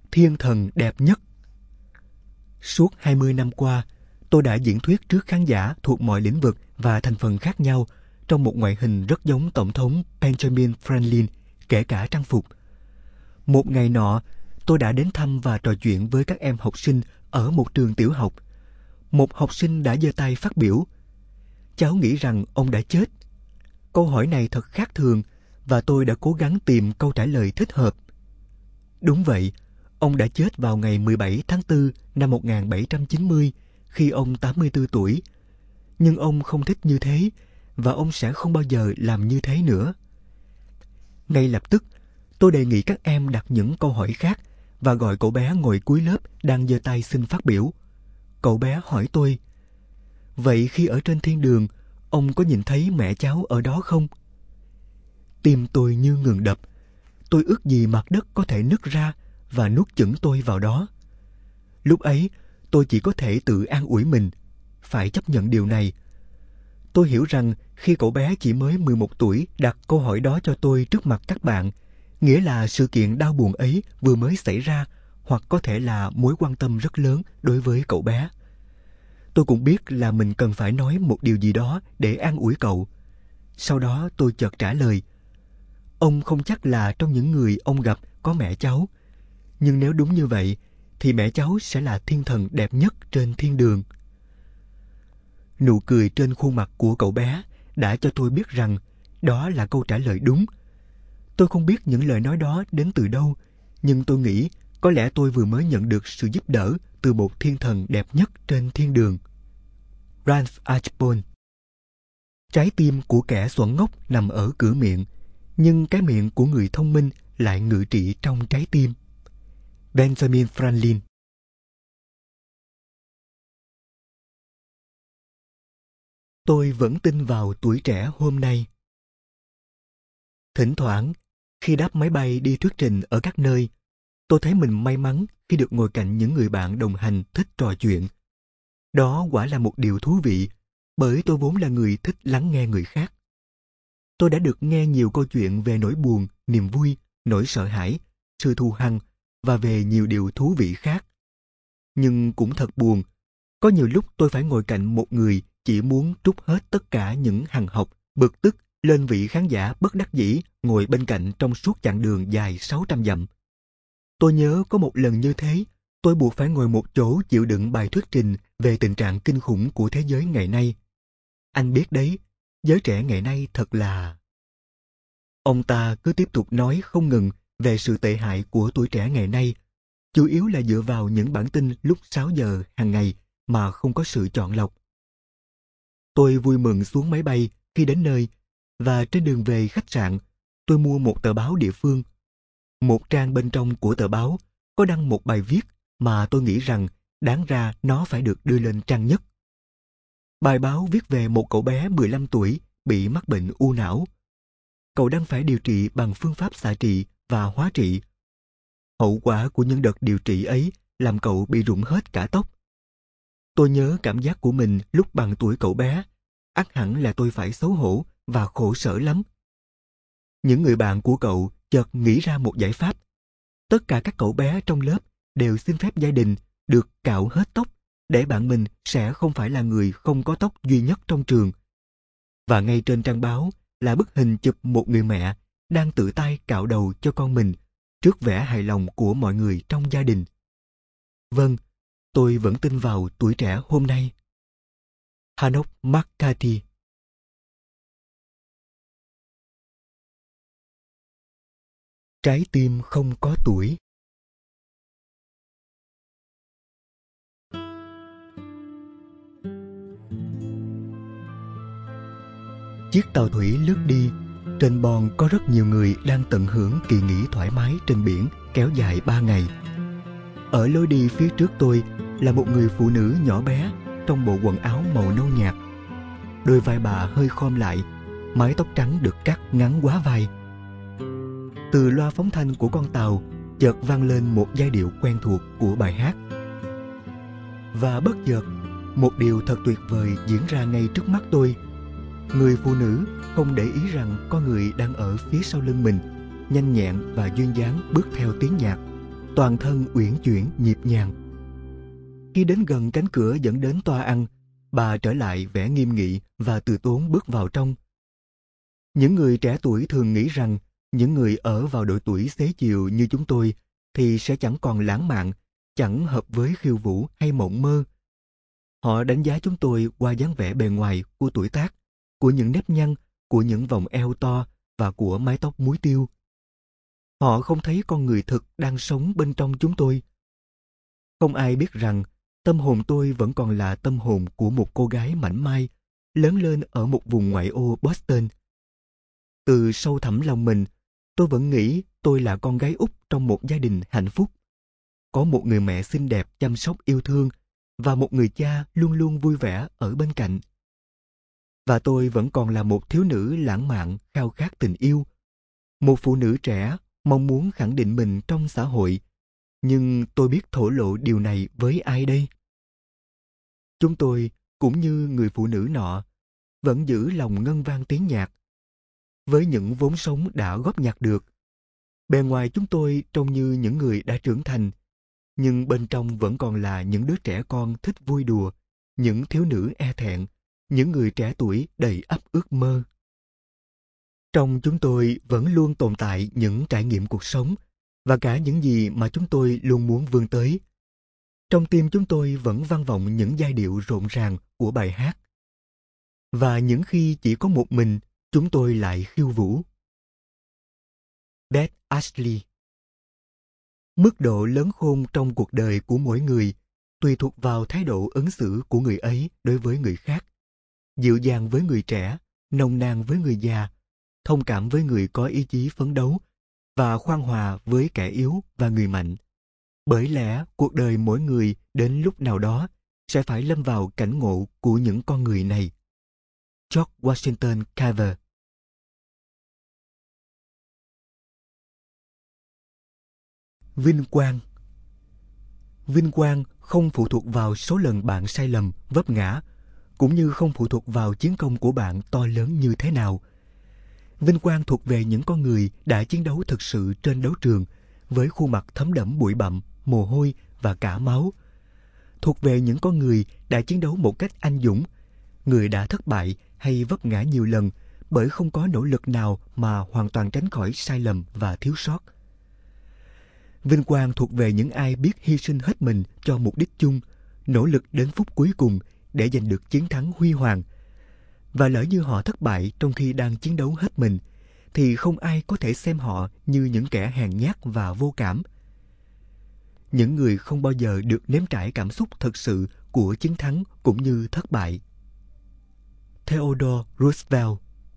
Thiên thần đẹp nhất. Suốt 20 năm qua, tôi đã diễn thuyết trước khán giả thuộc mọi lĩnh vực và thành phần khác nhau trong một ngoại hình rất giống Tổng thống Benjamin Franklin, kể cả trang phục. Một ngày nọ, tôi đã đến thăm và trò chuyện với các em học sinh ở một trường tiểu học. Một học sinh đã giơ tay phát biểu. Cháu nghĩ rằng ông đã chết. Câu hỏi này thật khác thường và tôi đã cố gắng tìm câu trả lời thích hợp. Đúng vậy, ông đã chết vào ngày 17 tháng 4 năm 1790 khi ông 84 tuổi. Nhưng ông không thích như thế và ông sẽ không bao giờ làm như thế nữa. Ngay lập tức, tôi đề nghị các em đặt những câu hỏi khác và gọi cậu bé ngồi cuối lớp đang giơ tay xin phát biểu. Cậu bé hỏi tôi, vậy khi ở trên thiên đường, ông có nhìn thấy mẹ cháu ở đó không? Tim tôi như ngừng đập. Tôi ước gì mặt đất có thể nứt ra và nuốt chửng tôi vào đó. Lúc ấy, tôi chỉ có thể tự an ủi mình, phải chấp nhận điều này. Tôi hiểu rằng khi cậu bé chỉ mới 11 tuổi đặt câu hỏi đó cho tôi trước mặt các bạn, nghĩa là sự kiện đau buồn ấy vừa mới xảy ra, hoặc có thể là mối quan tâm rất lớn đối với cậu bé. Tôi cũng biết là mình cần phải nói một điều gì đó để an ủi cậu. Sau đó tôi chợt trả lời, ông không chắc là trong những người ông gặp có mẹ cháu, nhưng nếu đúng như vậy, thì mẹ cháu sẽ là thiên thần đẹp nhất trên thiên đường. Nụ cười trên khuôn mặt của cậu bé đã cho tôi biết rằng đó là câu trả lời đúng. Tôi không biết những lời nói đó đến từ đâu, nhưng tôi nghĩ có lẽ tôi vừa mới nhận được sự giúp đỡ từ một thiên thần đẹp nhất trên thiên đường. Ralph Archbold. Trái tim của kẻ xuẩn ngốc nằm ở cửa miệng, nhưng cái miệng của người thông minh lại ngự trị trong trái tim. Benjamin Franklin. Tôi vẫn tin vào tuổi trẻ hôm nay. Thỉnh thoảng, khi đáp máy bay đi thuyết trình ở các nơi, tôi thấy mình may mắn khi được ngồi cạnh những người bạn đồng hành thích trò chuyện. Đó quả là một điều thú vị, bởi tôi vốn là người thích lắng nghe người khác. Tôi đã được nghe nhiều câu chuyện về nỗi buồn, niềm vui, nỗi sợ hãi, sự thù hằn và về nhiều điều thú vị khác. Nhưng cũng thật buồn, có nhiều lúc tôi phải ngồi cạnh một người chỉ muốn trút hết tất cả những hằn học, bực tức lên vị khán giả bất đắc dĩ ngồi bên cạnh trong suốt chặng đường dài 600 dặm. Tôi nhớ có một lần như thế, tôi buộc phải ngồi một chỗ chịu đựng bài thuyết trình về tình trạng kinh khủng của thế giới ngày nay. Anh biết đấy, giới trẻ ngày nay thật là... Ông ta cứ tiếp tục nói không ngừng về sự tệ hại của tuổi trẻ ngày nay, chủ yếu là dựa vào những bản tin lúc 6 giờ hàng ngày mà không có sự chọn lọc. Tôi vui mừng xuống máy bay khi đến nơi, và trên đường về khách sạn, tôi mua một tờ báo địa phương. Một trang bên trong của tờ báo có đăng một bài viết mà tôi nghĩ rằng đáng ra nó phải được đưa lên trang nhất. Bài báo viết về một cậu bé 15 tuổi bị mắc bệnh u não. Cậu đang phải điều trị bằng phương pháp xạ trị và hóa trị. Hậu quả của những đợt điều trị ấy làm cậu bị rụng hết cả tóc. Tôi nhớ cảm giác của mình lúc bằng tuổi cậu bé, ắt hẳn là tôi phải xấu hổ và khổ sở lắm. Những người bạn của cậu chợt nghĩ ra một giải pháp. Tất cả các cậu bé trong lớp đều xin phép gia đình được cạo hết tóc, để bạn mình sẽ không phải là người không có tóc duy nhất trong trường. Và ngay trên trang báo là bức hình chụp một người mẹ đang tự tay cạo đầu cho con mình, trước vẻ hài lòng của mọi người trong gia đình. Vâng, tôi vẫn tin vào tuổi trẻ hôm nay. Hanok McCarthy. Trái tim không có tuổi. Chiếc tàu thủy lướt đi, trên bon có rất nhiều người đang tận hưởng kỳ nghỉ thoải mái trên biển kéo dài 3 ngày. Ở lối đi phía trước tôi là một người phụ nữ nhỏ bé trong bộ quần áo màu nâu nhạt. Đôi vai bà hơi khom lại, mái tóc trắng được cắt ngắn quá vai. Từ loa phóng thanh của con tàu chợt vang lên một giai điệu quen thuộc của bài hát. Và bất chợt, một điều thật tuyệt vời diễn ra ngay trước mắt tôi. Người phụ nữ không để ý rằng có người đang ở phía sau lưng mình, nhanh nhẹn và duyên dáng bước theo tiếng nhạc, toàn thân uyển chuyển nhịp nhàng. Khi đến gần cánh cửa dẫn đến toa ăn, bà trở lại vẻ nghiêm nghị và từ tốn bước vào trong. Những người trẻ tuổi thường nghĩ rằng những người ở vào độ tuổi xế chiều như chúng tôi thì sẽ chẳng còn lãng mạn, chẳng hợp với khiêu vũ hay mộng mơ. Họ đánh giá chúng tôi qua dáng vẻ bề ngoài của tuổi tác, của những nếp nhăn, của những vòng eo to và của mái tóc muối tiêu. Họ không thấy con người thực đang sống bên trong chúng tôi. Không ai biết rằng tâm hồn tôi vẫn còn là tâm hồn của một cô gái mảnh mai, lớn lên ở một vùng ngoại ô Boston. Từ sâu thẳm lòng mình, tôi vẫn nghĩ tôi là con gái út trong một gia đình hạnh phúc. Có một người mẹ xinh đẹp chăm sóc yêu thương và một người cha luôn luôn vui vẻ ở bên cạnh. Và tôi vẫn còn là một thiếu nữ lãng mạn khao khát tình yêu. Một phụ nữ trẻ mong muốn khẳng định mình trong xã hội. Nhưng tôi biết thổ lộ điều này với ai đây? Chúng tôi, cũng như người phụ nữ nọ, vẫn giữ lòng ngân vang tiếng nhạc. Với những vốn sống đã góp nhặt được, bề ngoài chúng tôi trông như những người đã trưởng thành, nhưng bên trong vẫn còn là những đứa trẻ con thích vui đùa, những thiếu nữ e thẹn, những người trẻ tuổi đầy ắp ước mơ. Trong chúng tôi vẫn luôn tồn tại những trải nghiệm cuộc sống và cả những gì mà chúng tôi luôn muốn vươn tới. Trong tim chúng tôi vẫn vang vọng những giai điệu rộn ràng của bài hát. Và những khi chỉ có một mình, chúng tôi lại khiêu vũ. Beth Ashley. Mức độ lớn khôn trong cuộc đời của mỗi người tùy thuộc vào thái độ ứng xử của người ấy đối với người khác. Dịu dàng với người trẻ, nồng nàn với người già, thông cảm với người có ý chí phấn đấu và khoan hòa với kẻ yếu và người mạnh. Bởi lẽ cuộc đời mỗi người đến lúc nào đó sẽ phải lâm vào cảnh ngộ của những con người này. George Washington Carver. Vinh quang. Vinh quang không phụ thuộc vào số lần bạn sai lầm, vấp ngã, cũng như không phụ thuộc vào chiến công của bạn to lớn như thế nào. Vinh quang thuộc về những con người đã chiến đấu thực sự trên đấu trường, với khuôn mặt thấm đẫm bụi bặm, mồ hôi và cả máu. Thuộc về những con người đã chiến đấu một cách anh dũng, người đã thất bại hay vấp ngã nhiều lần bởi không có nỗ lực nào mà hoàn toàn tránh khỏi sai lầm và thiếu sót. Vinh quang thuộc về những ai biết hy sinh hết mình cho mục đích chung, nỗ lực đến phút cuối cùng để giành được chiến thắng huy hoàng. Và lỡ như họ thất bại trong khi đang chiến đấu hết mình, thì không ai có thể xem họ như những kẻ hèn nhát và vô cảm. Những người không bao giờ được nếm trải cảm xúc thật sự của chiến thắng cũng như thất bại. Theodore Roosevelt.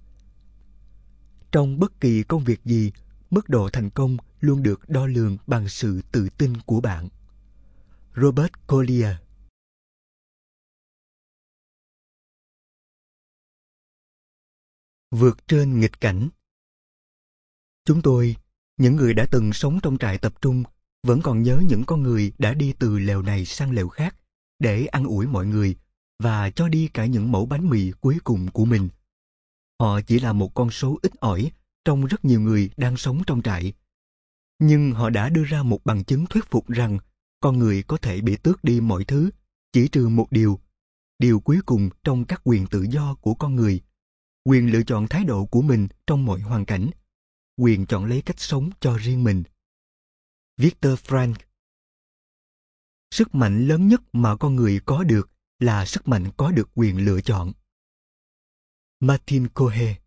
Trong bất kỳ công việc gì, mức độ thành công luôn được đo lường bằng sự tự tin của bạn. Robert Collier. Vượt trên nghịch cảnh. Chúng tôi, những người đã từng sống trong trại tập trung, vẫn còn nhớ những con người đã đi từ lều này sang lều khác để ăn ủi mọi người và cho đi cả những mẩu bánh mì cuối cùng của mình. Họ chỉ là một con số ít ỏi trong rất nhiều người đang sống trong trại. Nhưng họ đã đưa ra một bằng chứng thuyết phục rằng con người có thể bị tước đi mọi thứ, chỉ trừ một điều cuối cùng trong các quyền tự do của con người, quyền lựa chọn thái độ của mình trong mọi hoàn cảnh, quyền chọn lấy cách sống cho riêng mình. Viktor Frankl. Sức mạnh lớn nhất mà con người có được là sức mạnh có được quyền lựa chọn. Martin Kohe.